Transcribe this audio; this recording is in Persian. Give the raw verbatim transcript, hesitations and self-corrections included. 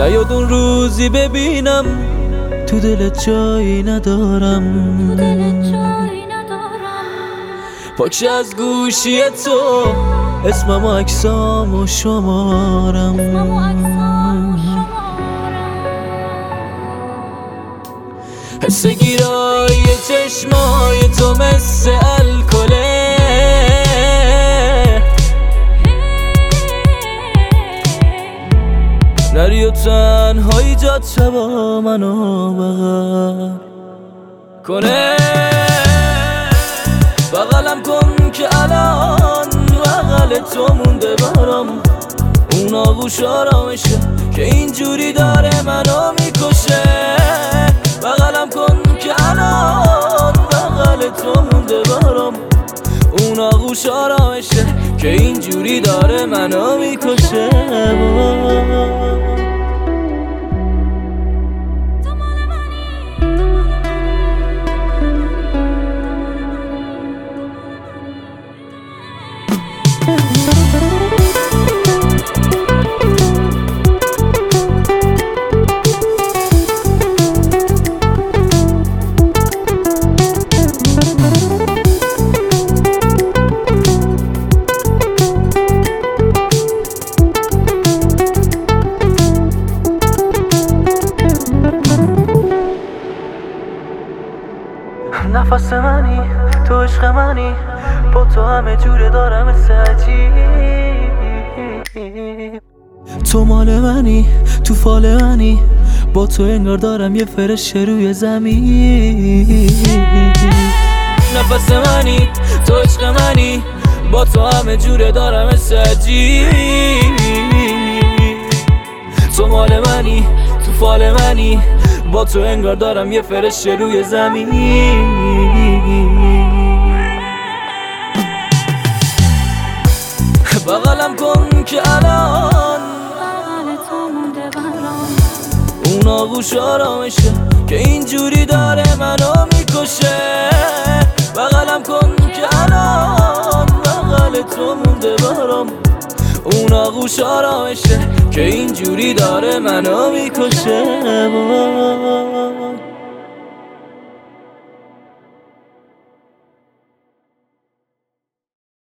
نیاد اون روزی ببینم تو دلت جایی ندارم، پاکش از گوشی تو اسمم و عکسام و شمارم. حس گیرای چشمای تو مثل الکله، نری و تنهایی جاد شبا منو بغل کنه. بغلم کن که الان بغل تو مونده برام اون آغوش آرامشه که اینجوری داره منو میکشه. بغلم کن که الان بغل تو مونده برام اون آغوش آرامشه که اینجوری داره منو میکشه. نفس منی تو عشق منی، با تو همه جوره دارم مثل عجیب. تو مال منی تو فال منی، با تو انگار دارم یه فرشته روی زمین. نفس منی تو عشق منی، با تو همه جوره دارم مثل عجیب. تو مال منی تو فال منی، با تو انگار دارم یه فرشته روی زمین. بغلم کن که الان بغل تو مونده برام اون آغوش آرامشه که اینجوری داره منو میکشه. بغلم کن که الان بغل تو مونده برام اون آغوش آرامشه که اینجوری داره منو میکشه.